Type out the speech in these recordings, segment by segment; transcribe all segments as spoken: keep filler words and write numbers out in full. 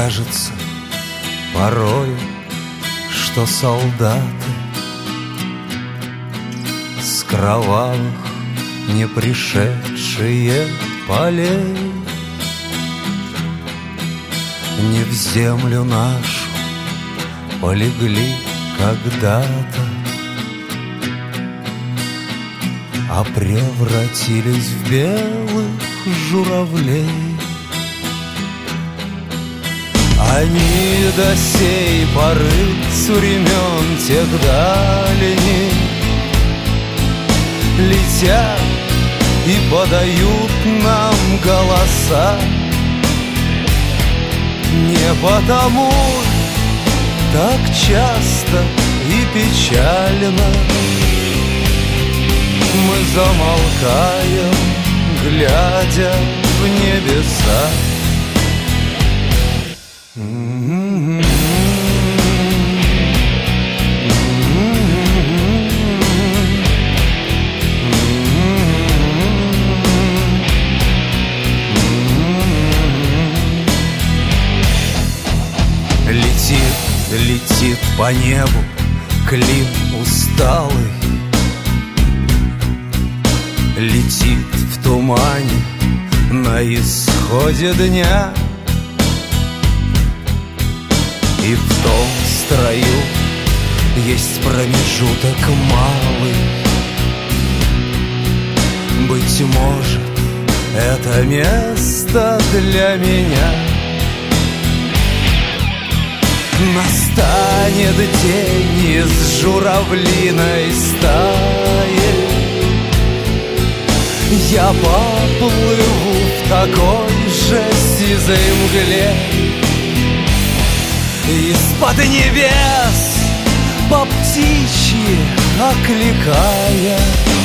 кажется порою, что солдаты с кровавых не пришедшие полей не в землю нашу полегли когда-то, а превратились в белых журавлей. Они до сей поры с времен тех дальних летят и подают нам голоса. Не потому так часто и печально мы замолкаем, глядя в небеса. Летит, летит по небу Клим усталый, летит в тумане на исходе дня. И в том строю есть промежуток малый. Быть может, это место для меня. Настанет день из журавлиной стаи, я поплыву в такой же сизой мгле. Из-под небес по птичьи окликая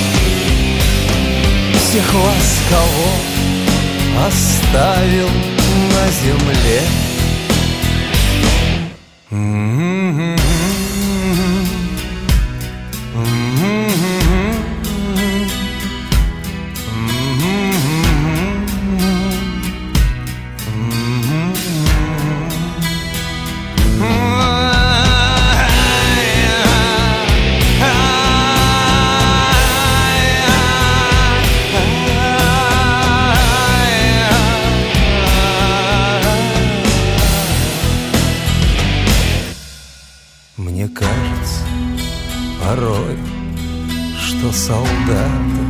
всех вас, кого оставил на земле. Мне кажется порой, что солдаты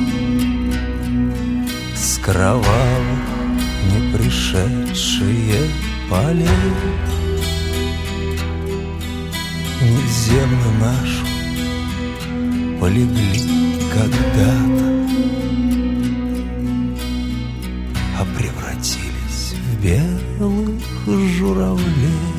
с кровавых не пришедшие полей не в землю нашу полегли когда-то, а превратились в белых журавлей.